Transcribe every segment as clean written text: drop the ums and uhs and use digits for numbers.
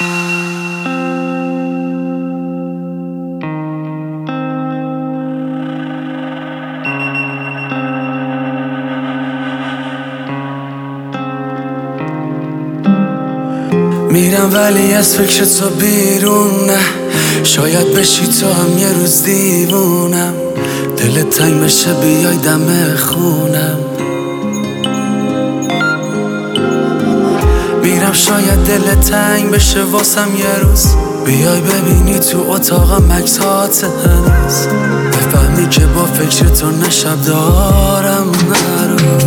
میرم ولی از فکر تو بیرون نه، شاید بشی تو هم یه روز دیوونم، دلت تنگ بشه بیای دم خونم. میرم شاید دلت تنگ بشه واسم یه روز، بیای ببینی تو اتاقم عکسات هنوز، بفهمی که با فکر تو نشب دارم نروز.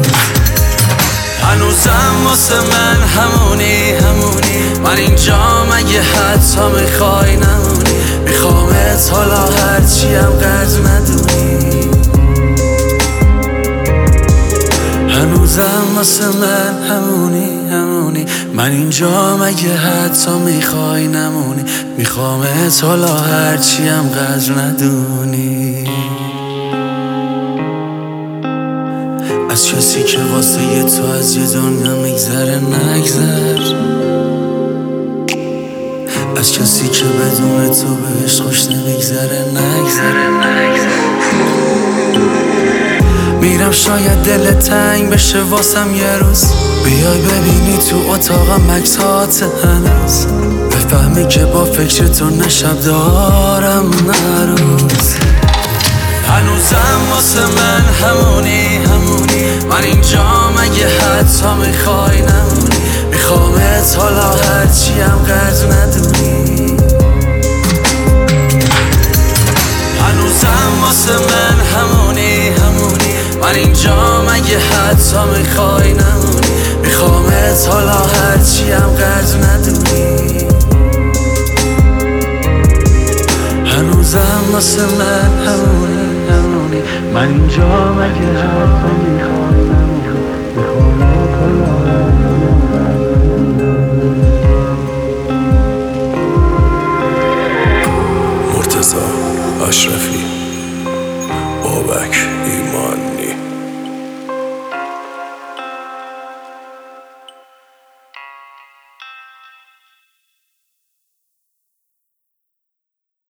هنوزم واسه من همونی من اینجا مگه حتی میخوای نمونی، میخوامت حالا هرچیم قدر ندونی. هنوزم واسه من همونی من اینجا مگه حتی میخوای نمونی، میخوامت حالا هرچیم قدر ندونی. از کسی که واسه یه تو از یه دنیا میگذره نگذر، از کسی که بدون تو بهش خوش نمیگذره نگذر. میرم شاید دلت تنگ بشه واسم یه روز، بیای ببینی تو اتاقم عکسات هنوز، بفهمی که با فکر تو نشب دارم نروز. هنوزم واسه من همونی من اینجا مگه حتی میخوای نمونی، میخوامت حالا هرچیم قدر ندونی. هنوزم واسه من همونی من اینجا مگه حتی میخوای نمونی، میخوامت حالا هرچیم قدر ندونی. هنوزم واسه من همونی من اینجا مگه حتی میخوای